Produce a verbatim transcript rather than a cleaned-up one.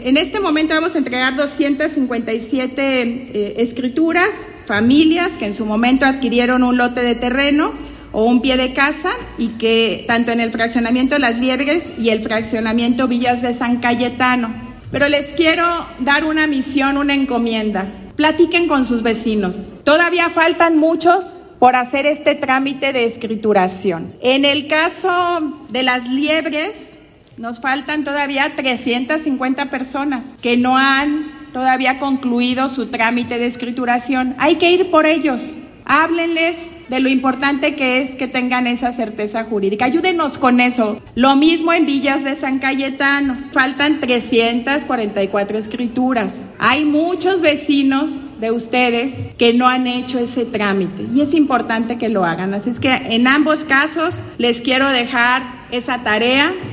En este momento vamos a entregar doscientas cincuenta y siete eh, escrituras, familias que en su momento adquirieron un lote de terreno o un pie de casa y que tanto en el fraccionamiento Las Liebres y el fraccionamiento Villas de San Cayetano. Pero les quiero dar una misión, una encomienda. Platiquen con sus vecinos. Todavía faltan muchos por hacer este trámite de escrituración. En el caso de Las Liebres, nos faltan todavía trescientas cincuenta personas que no han todavía concluido su trámite de escrituración. Hay que ir por ellos. Háblenles de lo importante que es que tengan esa certeza jurídica. Ayúdenos con eso. Lo mismo en Villas de San Cayetano. Faltan trescientas cuarenta y cuatro escrituras. Hay muchos vecinos de ustedes que no han hecho ese trámite y es importante que lo hagan. Así es que en ambos casos les quiero dejar esa tarea.